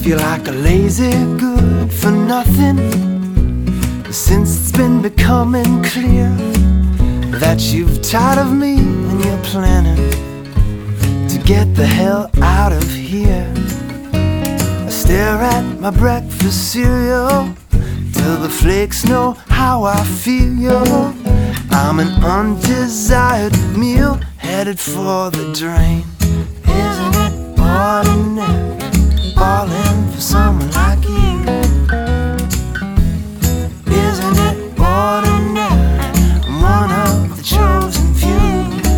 feel like a lazy good for nothing, since it's been becoming clear that you've tired of me and you're planning to get the hell out of here. I stare at my breakfast cereal till the flakes know how I feel. I'm an undesired meal headed for the drain. Isn't it ordinary falling for someone like you? Isn't it ordinary? I'm one of the chosen few.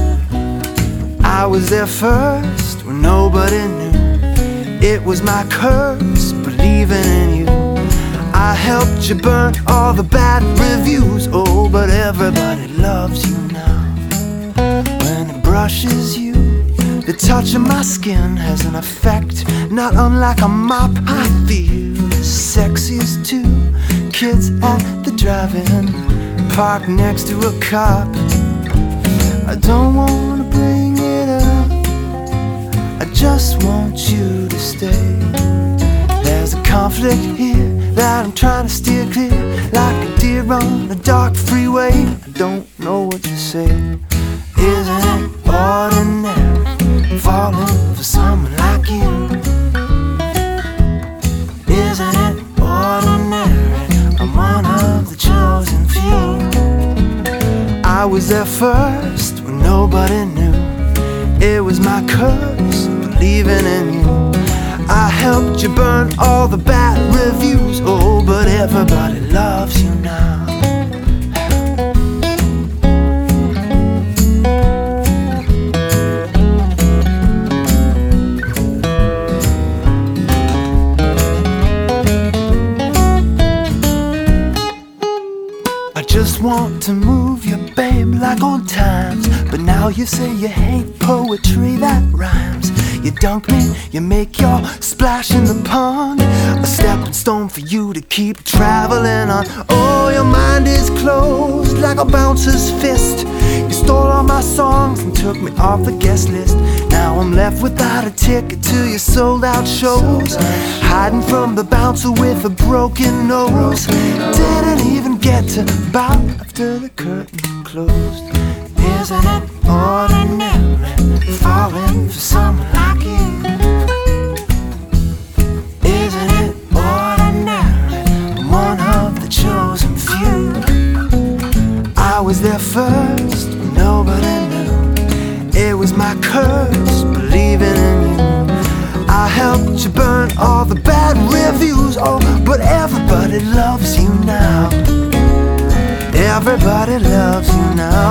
I was there first when nobody knew. It was my curse believing in you. I helped you burn all the bad reviews. Oh, but everybody loves you now. When it brushes you, the touch of my skin has an effect not unlike a mop. I feel as sexy as two kids at the drive-in, parked next to a cop. I don't wanna bring it up, I just want you to stay. There's a conflict here that I'm trying to steer clear, like a deer on a dark freeway. I don't know what to say. Isn't it ordinary falling for someone like you? Isn't it ordinary? I'm one of the chosen few. I was there first when nobody knew. It was my curse believing in you. I helped you burn all the bad reviews. Oh, but everybody loves you now. I just want to move you, babe, like old times. But now you say you hate poetry that rhymes. You dunk me, you make your splash in the pond, a stepping stone for you to keep traveling on. Oh, your mind is closed like a bouncer's fist. You stole all my songs and took me off the guest list. Now I'm left without a ticket to your sold out shows, hiding from the bouncer with a broken nose. Didn't even get to bow after the curtain closed. Isn't it ordinary falling for someone like you? Isn't it ordinary? I'm one of the chosen few. I was there first when nobody knew. It was my curse believing in you. I helped you burn all the bad reviews. Oh, but everybody loves you now. Everybody loves you now.